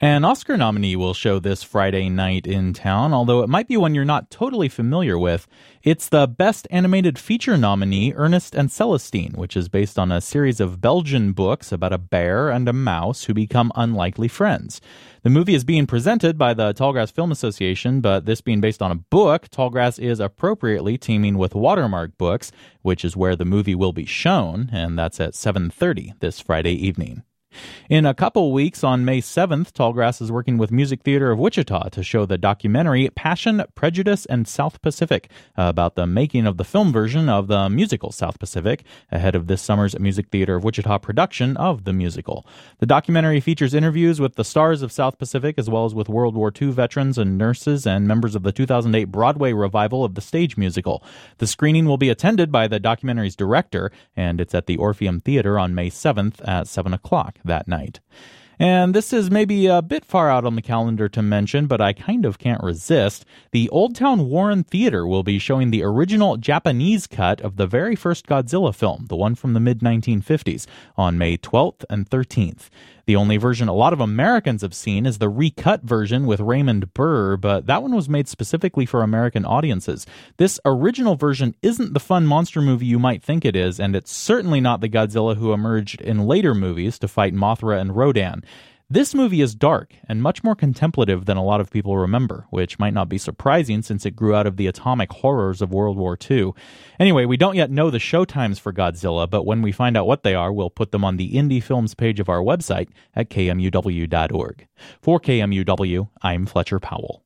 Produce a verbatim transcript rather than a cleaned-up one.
An Oscar nominee will show this Friday night in town, although it might be one you're not totally familiar with. It's the Best Animated Feature nominee, Ernest and Celestine, which is based on a series of Belgian books about a bear and a mouse who become unlikely friends. The movie is being presented by the Tallgrass Film Association, but this being based on a book, Tallgrass is appropriately teaming with Watermark Books, which is where the movie will be shown, and that's at seven thirty this Friday evening. In a couple weeks, on May seventh, Tallgrass is working with Music Theater of Wichita to show the documentary Passion, Prejudice, and South Pacific about the making of the film version of the musical South Pacific ahead of this summer's Music Theater of Wichita production of the musical. The documentary features interviews with the stars of South Pacific as well as with World War Two veterans and nurses and members of the two thousand eight Broadway revival of the stage musical. The screening will be attended by the documentary's director, and it's at the Orpheum Theater on May seventh at seven o'clock that night. And this is maybe a bit far out on the calendar to mention, but I kind of can't resist. The Old Town Warren Theater will be showing the original Japanese cut of the very first Godzilla film, the one from the mid nineteen fifties, on May twelfth and thirteenth. The only version a lot of Americans have seen is the recut version with Raymond Burr, but that one was made specifically for American audiences. This original version isn't the fun monster movie you might think it is, and it's certainly not the Godzilla who emerged in later movies to fight Mothra and Rodan. This movie is dark and much more contemplative than a lot of people remember, which might not be surprising since it grew out of the atomic horrors of World War Two. Anyway, we don't yet know the showtimes for Godzilla, but when we find out what they are, we'll put them on the Indie Films page of our website at K M U W dot org. For K M U W, I'm Fletcher Powell.